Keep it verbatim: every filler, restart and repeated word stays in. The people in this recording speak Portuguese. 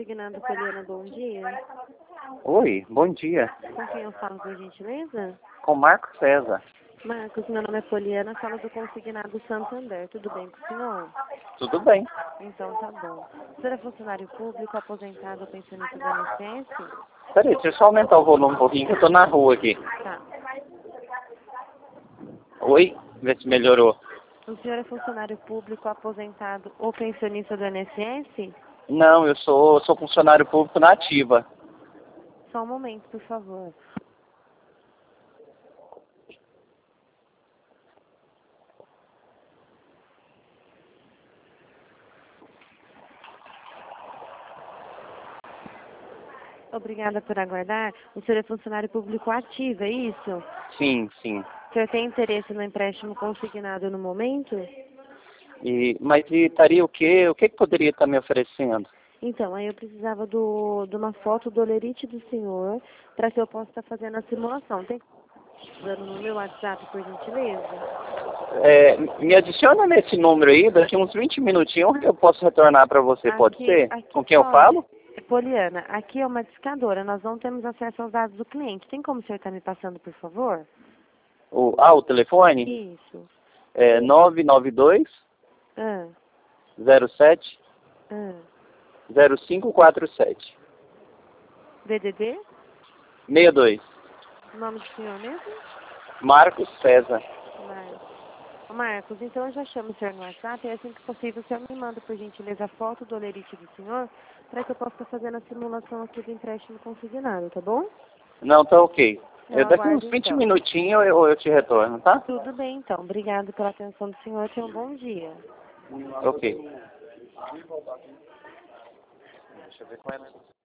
consignado Poliana, bom dia. Oi, bom dia. Com quem eu falo, por gentileza? Com Marcos César. Marcos, meu nome é Poliana, falo do consignado Santander. Tudo bem com o senhor? Tudo bem. Então tá bom. O senhor é funcionário público, aposentado ou pensionista do I N S S? Peraí, deixa eu só aumentar o volume um pouquinho que eu tô na rua aqui. Tá. Oi, vê se melhorou. O senhor é funcionário público, aposentado ou pensionista do I N S S? Não, eu sou, sou funcionário público na ativa. Só um momento, por favor. Obrigada por aguardar. O senhor é funcionário público ativo, é isso? Sim, sim. O senhor tem interesse no empréstimo consignado no momento? E, mas e estaria o quê? O que, que poderia estar me oferecendo? Então, aí eu precisava do, de uma foto do olerite do senhor para que eu possa estar fazendo a simulação. Tem dando no meu WhatsApp, por gentileza? É, me adiciona nesse número aí, daqui uns vinte minutinhos eu posso retornar para você, Aqui, pode ser? aqui Com quem eu pode. falo? Poliana, aqui é uma discadora, nós não temos acesso aos dados do cliente. Tem como o senhor estar me passando, por favor? O, ah, o telefone? Isso. É nove nove dois, Ah, zero sete, ah. zero cinco quatro sete. D D D? sessenta e dois. O nome do senhor mesmo? Marcos César. Marcos. Ô, Marcos, então eu já chamo o senhor no WhatsApp e assim que possível o senhor me manda, por gentileza, a foto do olerite do senhor para que eu possa estar fazendo a simulação aqui do empréstimo consignado, tá bom? Não, tá ok. Eu Eu, daqui uns aguardo vinte então. minutinhos eu, eu te retorno, tá? Tudo bem então. Obrigado pela atenção do senhor. Tenha um bom dia. Ok. Deixa eu ver como é.